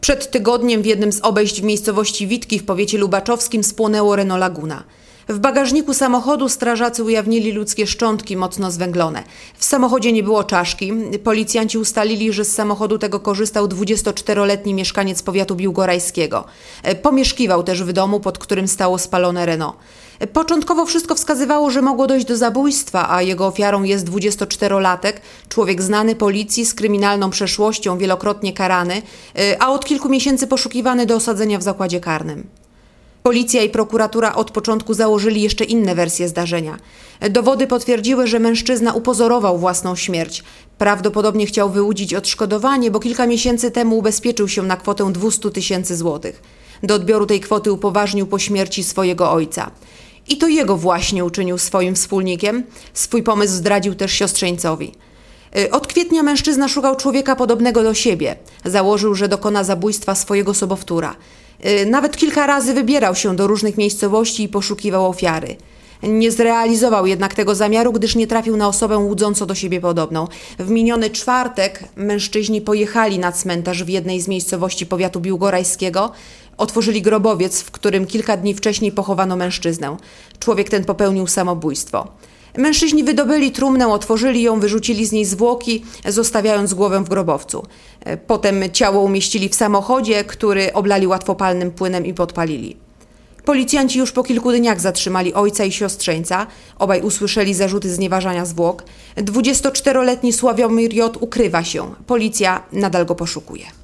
Przed tygodniem w jednym z obejść w miejscowości Witki w powiecie lubaczowskim spłonęło Renault Laguna. W bagażniku samochodu strażacy ujawnili ludzkie szczątki mocno zwęglone. W samochodzie nie było czaszki. Policjanci ustalili, że z samochodu tego korzystał 24-letni mieszkaniec powiatu biłgorajskiego. Pomieszkiwał też w domu, pod którym stało spalone Renault. Początkowo wszystko wskazywało, że mogło dojść do zabójstwa, a jego ofiarą jest 24-latek, człowiek znany policji z kryminalną przeszłością, wielokrotnie karany, a od kilku miesięcy poszukiwany do osadzenia w zakładzie karnym. Policja i prokuratura od początku założyli jeszcze inne wersje zdarzenia. Dowody potwierdziły, że mężczyzna upozorował własną śmierć. Prawdopodobnie chciał wyłudzić odszkodowanie, bo kilka miesięcy temu ubezpieczył się na kwotę 200 000 złotych. Do odbioru tej kwoty upoważnił po śmierci swojego ojca. I to jego właśnie uczynił swoim wspólnikiem. Swój pomysł zdradził też siostrzeńcowi. Od kwietnia mężczyzna szukał człowieka podobnego do siebie. Założył, że dokona zabójstwa swojego sobowtóra. Nawet kilka razy wybierał się do różnych miejscowości i poszukiwał ofiary. Nie zrealizował jednak tego zamiaru, gdyż nie trafił na osobę łudząco do siebie podobną. W miniony czwartek mężczyźni pojechali na cmentarz w jednej z miejscowości powiatu biłgorajskiego. Otworzyli grobowiec, w którym kilka dni wcześniej pochowano mężczyznę. Człowiek ten popełnił samobójstwo. Mężczyźni wydobyli trumnę, otworzyli ją, wyrzucili z niej zwłoki, zostawiając głowę w grobowcu. Potem ciało umieścili w samochodzie, który oblali łatwopalnym płynem i podpalili. Policjanci już po kilku dniach zatrzymali ojca i siostrzeńca. Obaj usłyszeli zarzuty znieważania zwłok. 24-letni Sławomir J. ukrywa się. Policja nadal go poszukuje.